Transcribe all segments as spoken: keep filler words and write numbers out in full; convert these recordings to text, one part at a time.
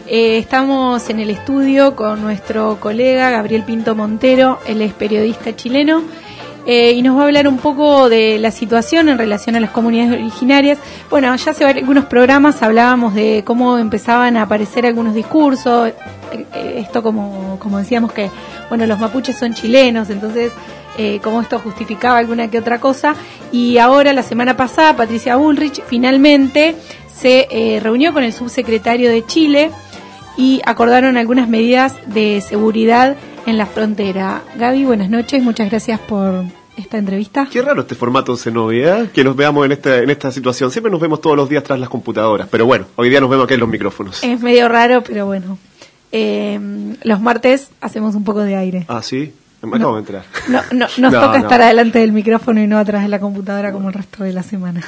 Eh, estamos en el estudio con nuestro colega Gabriel Pinto Montero, él es periodista chileno, eh, y nos va a hablar un poco de la situación en relación a las comunidades originarias. Bueno, ya hace algunos programas hablábamos de cómo empezaban a aparecer algunos discursos, eh, esto como, como decíamos que, bueno, los mapuches son chilenos, entonces... Eh, cómo esto justificaba alguna que otra cosa, y ahora la semana pasada Patricia Bullrich finalmente se eh, reunió con el subsecretario de Chile y acordaron algunas medidas de seguridad en la frontera. Gaby, buenas noches, muchas gracias por esta entrevista. Qué raro este formato, Zenobia, que nos veamos en esta, en esta situación. Siempre nos vemos todos los días tras las computadoras, pero bueno, hoy día nos vemos aquí en los micrófonos. Es medio raro, pero bueno. Eh, los martes hacemos un poco de aire. Ah, ¿sí? Me acabo no, de entrar. No, no, nos no, toca no. estar adelante del micrófono y no atrás de la computadora como el resto de la semana.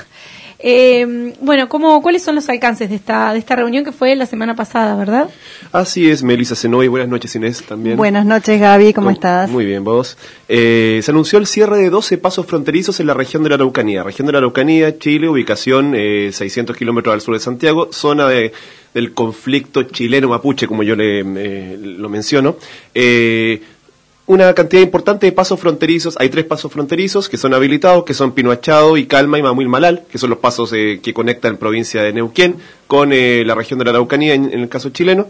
Eh, bueno, ¿cómo, ¿cuáles son los alcances de esta de esta reunión que fue la semana pasada, verdad? Así es, Melissa Zenobia. Buenas noches, Inés, también. Buenas noches, Gaby, ¿cómo oh, estás? Muy bien, vos. Eh, se anunció el cierre de doce pasos fronterizos en la región de la Araucanía. Región de la Araucanía, Chile, ubicación eh, seiscientos kilómetros al sur de Santiago, zona de... del conflicto chileno-mapuche, como yo le eh, lo menciono. Eh, una cantidad importante de pasos fronterizos. Hay tres pasos fronterizos que son habilitados, que son Pino Achado, Icalma y Mamuil Malal, que son los pasos eh, que conectan provincia de Neuquén con eh, la región de la Araucanía en, en el caso chileno.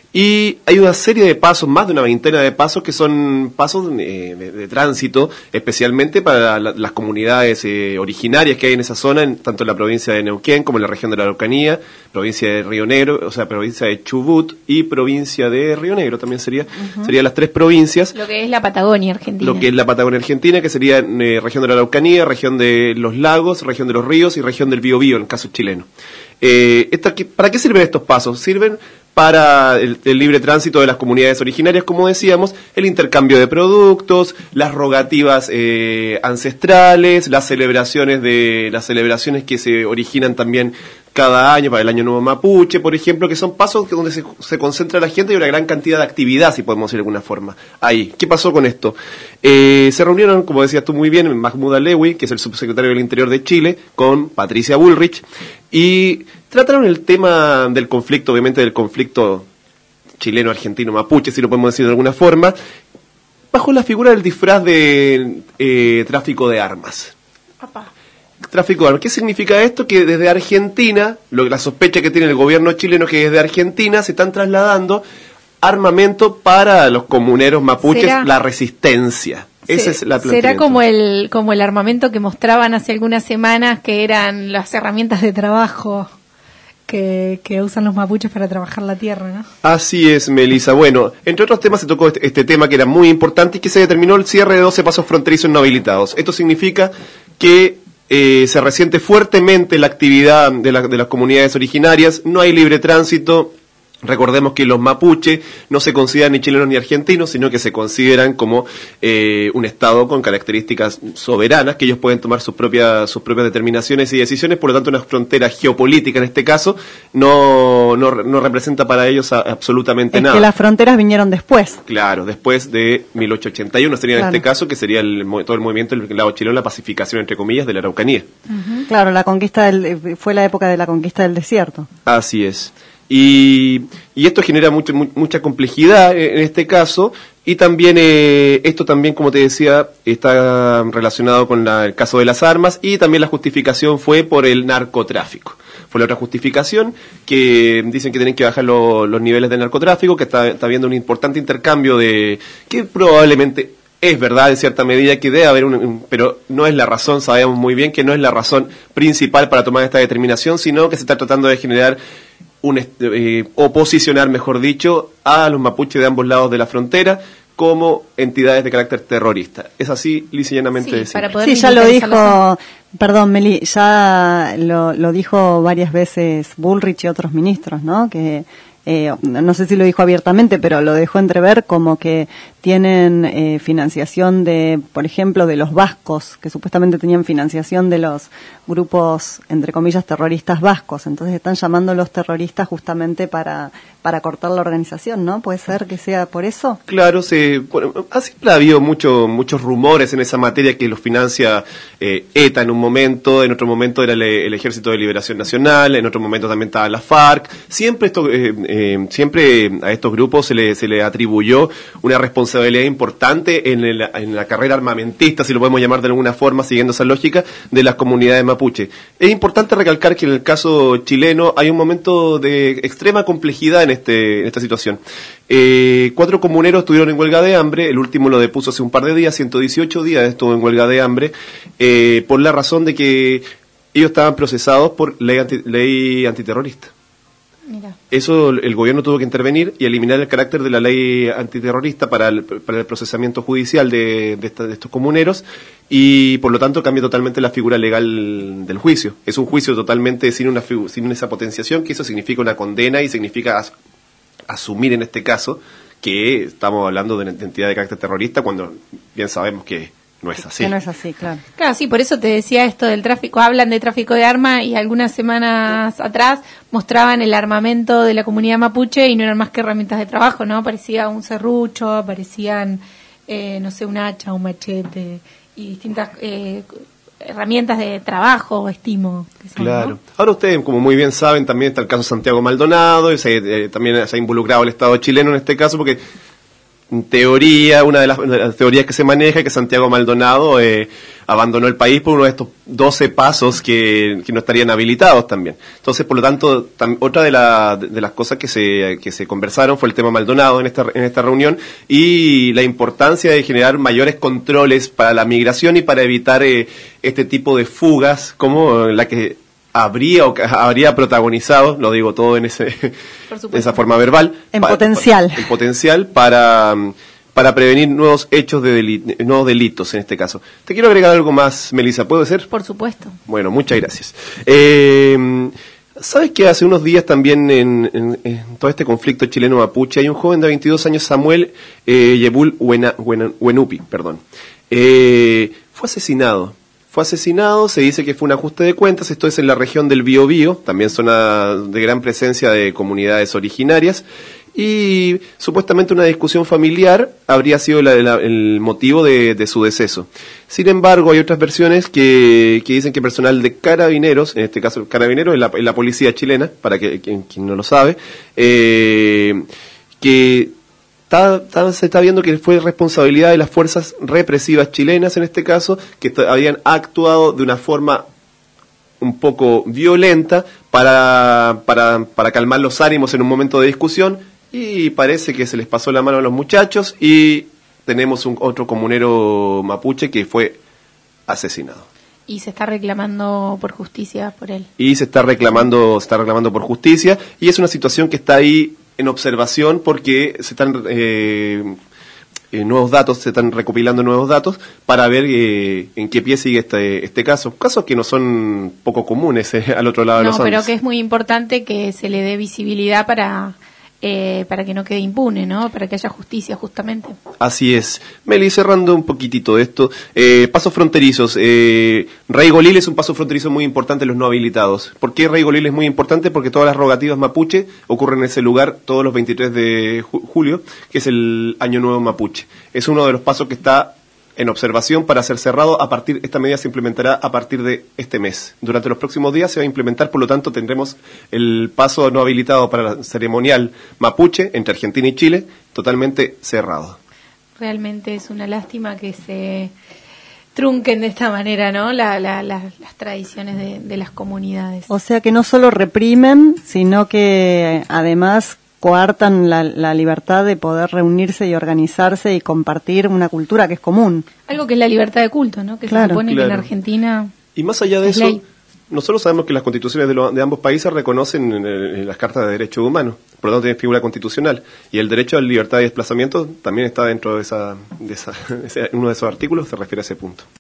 Y hay una serie de pasos, más de una veintena de pasos, que son pasos eh, de, de tránsito, especialmente para la, las comunidades eh, originarias que hay en esa zona, en, tanto en la provincia de Neuquén como en la región de la Araucanía, provincia de Río Negro, o sea, provincia de Chubut y provincia de Río Negro también sería, uh-huh. serían las tres provincias. Lo que es la Patagonia Argentina. Lo que es la Patagonia Argentina, que sería eh, región de la Araucanía, región de los lagos, región de los ríos y región del Biobío, en el caso chileno. Eh, esta, ¿Para qué sirven estos pasos? Sirven para el, el libre tránsito de las comunidades originarias, como decíamos, el intercambio de productos, las rogativas eh, ancestrales, las celebraciones de las celebraciones que se originan también cada año, para el Año Nuevo Mapuche, por ejemplo, que son pasos donde se, se concentra la gente y una gran cantidad de actividad, si podemos decir de alguna forma. Ahí, ¿qué pasó con esto? Eh, se reunieron, como decías tú muy bien, Mahmoud Alewi, que es el subsecretario del Interior de Chile, con Patricia Bullrich, y trataron el tema del conflicto, obviamente del conflicto chileno-argentino-mapuche, si lo podemos decir de alguna forma, bajo la figura del disfraz de eh, tráfico de armas. Papá. Tráfico de armas. ¿Qué significa esto? Que desde Argentina, lo, la sospecha que tiene el gobierno chileno es que desde Argentina se están trasladando armamento para los comuneros mapuches, ¿será? La resistencia. Esa es la ¿Será como el, como el armamento que mostraban hace algunas semanas, que eran las herramientas de trabajo que, que usan los mapuches para trabajar la tierra, ¿no? Así es, Melissa. Bueno, entre otros temas se tocó este, este tema que era muy importante y que se determinó el cierre de doce pasos fronterizos no habilitados. Esto significa que eh, se resiente fuertemente la actividad de, la, de las comunidades originarias, no hay libre tránsito. Recordemos que los mapuche no se consideran ni chilenos ni argentinos, sino que se consideran como eh, un estado con características soberanas, que ellos pueden tomar sus propias sus propias determinaciones y decisiones, por lo tanto una frontera geopolítica en este caso no no, no representa para ellos a, absolutamente es nada. Que las fronteras vinieron después. Claro, después de mil ochocientos ochenta y uno sería claro. En este caso, que sería el, todo el movimiento del lado chileno, la pacificación entre comillas de la Araucanía. Uh-huh. Claro, la conquista del, fue la época de la conquista del desierto. Así es. Y, y esto genera mucho, mu- mucha complejidad en este caso, y también eh, esto también, como te decía, está relacionado con la, el caso de las armas, y también la justificación fue por el narcotráfico. Fue la otra justificación, que dicen que tienen que bajar lo, los niveles del narcotráfico, que está, está habiendo un importante intercambio de, que probablemente es verdad en cierta medida que debe haber un, un, pero no es la razón, sabemos muy bien que no es la razón principal para tomar esta determinación, sino que se está tratando de generar un, eh, o posicionar, mejor dicho, a los mapuches de ambos lados de la frontera como entidades de carácter terrorista. Es así, lisa y llanamente. Sí, para poder sí, ya lo dijo, perdón, Meli, ya lo, lo dijo varias veces Bullrich y otros ministros, ¿no? Que eh, no sé si lo dijo abiertamente, pero lo dejó entrever como que tienen eh, financiación de, por ejemplo, de los vascos, que supuestamente tenían financiación de los grupos, entre comillas, terroristas vascos. Entonces están llamando a los terroristas justamente para para cortar la organización, ¿no? ¿Puede ser que sea por eso? Claro, se, bueno, siempre ha habido mucho, muchos rumores en esa materia que los financia eh, ETA en un momento, en otro momento era el, el Ejército de Liberación Nacional, en otro momento también estaba la FARC. Siempre esto, eh, eh, siempre a estos grupos se le, se le atribuyó una responsabilidad importante en, el, en la carrera armamentista, si lo podemos llamar de alguna forma, siguiendo esa lógica, de las comunidades mapuche. Es importante recalcar que en el caso chileno hay un momento de extrema complejidad en, este, en esta situación. Eh, cuatro comuneros estuvieron en huelga de hambre, el último lo depuso hace un par de días, ciento dieciocho días estuvo en huelga de hambre, eh, por la razón de que ellos estaban procesados por ley, anti, ley antiterrorista. Mira. Eso el gobierno tuvo que intervenir y eliminar el carácter de la ley antiterrorista para el, para el procesamiento judicial de, de, esta, de estos comuneros y por lo tanto cambia totalmente la figura legal del juicio. Es un juicio totalmente sin una sin esa potenciación, que eso significa una condena y significa as, asumir en este caso que estamos hablando de una entidad de carácter terrorista cuando bien sabemos que no es así. Que no es así, claro. Claro, sí, por eso te decía esto del tráfico. Hablan de tráfico de armas y algunas semanas atrás mostraban el armamento de la comunidad mapuche y no eran más que herramientas de trabajo, ¿no? Parecía un serrucho, parecían, eh, no sé, un hacha, un machete y distintas eh, herramientas de trabajo, estimo. Son, claro. ¿no? Ahora ustedes, como muy bien saben, también está el caso Santiago Maldonado, y se, eh, también se ha involucrado el Estado chileno en este caso porque... En teoría, una de las, de las teorías que se maneja es que Santiago Maldonado eh, abandonó el país por uno de estos doce pasos que, que no estarían habilitados también. Entonces, por lo tanto, tam, otra de, la, de, de las cosas que se, que se conversaron fue el tema Maldonado en esta, en esta reunión y la importancia de generar mayores controles para la migración y para evitar eh, este tipo de fugas como la que habría o habría protagonizado, lo digo todo en ese de esa forma verbal, en pa, potencial, pa, en potencial para para prevenir nuevos hechos de deli, nuevos delitos en este caso. Te quiero agregar algo más, Melissa, ¿puede ser? Por supuesto. Bueno, muchas gracias. Eh, ¿Sabes que hace unos días también en, en, en todo este conflicto chileno-mapuche hay un joven de veintidós años, Samuel eh, Yebul Huenupi, perdón, eh, fue asesinado? Fue asesinado, se dice que fue un ajuste de cuentas, esto es en la región del Biobío, también zona de gran presencia de comunidades originarias, y supuestamente una discusión familiar habría sido la, la, el motivo de, de su deceso. Sin embargo, hay otras versiones que, que dicen que personal de Carabineros, en este caso Carabineros es la, es la policía chilena, para que quien, quien no lo sabe, eh, que... Está, está, se está viendo que fue responsabilidad de las fuerzas represivas chilenas, en este caso, que habían actuado de una forma un poco violenta para, para, para calmar los ánimos en un momento de discusión, y parece que se les pasó la mano a los muchachos y tenemos un otro comunero mapuche que fue asesinado. Y se está reclamando por justicia por él. Y se está reclamando, se está reclamando por justicia, y es una situación que está ahí en observación porque se están eh, eh, nuevos datos, se están recopilando nuevos datos para ver eh, en qué pie sigue este este caso. Casos que no son poco comunes eh, al otro lado no, de los Andes. No, pero que es muy importante que se le dé visibilidad para... Eh, para que no quede impune, ¿no? Para que haya justicia, justamente. Así es. Meli, cerrando un poquitito de esto, eh, pasos fronterizos. Eh, Rey Golil es un paso fronterizo muy importante en los no habilitados. ¿Por qué Rey Golil es muy importante? Porque todas las rogativas mapuche ocurren en ese lugar todos los veintitrés de julio, que es el Año Nuevo Mapuche. Es uno de los pasos que está en observación para ser cerrado. A partir, esta medida se implementará a partir de este mes. Durante los próximos días se va a implementar, por lo tanto tendremos el paso no habilitado para la ceremonial mapuche entre Argentina y Chile totalmente cerrado. Realmente es una lástima que se trunquen de esta manera, ¿no? La, la, la, las tradiciones de, de las comunidades. O sea que no solo reprimen, sino que además coartan la, la libertad de poder reunirse y organizarse y compartir una cultura que es común. Algo que es la libertad de culto, ¿no? Que claro, se supone claro. que en Argentina. Y más allá de eso, ley. Nosotros sabemos que las constituciones de, lo, de ambos países reconocen en, en las cartas de derechos humanos, por lo tanto tienen figura constitucional. Y el derecho a la libertad de desplazamiento también está dentro de esa, de esa, ese, uno de esos artículos, se refiere a ese punto.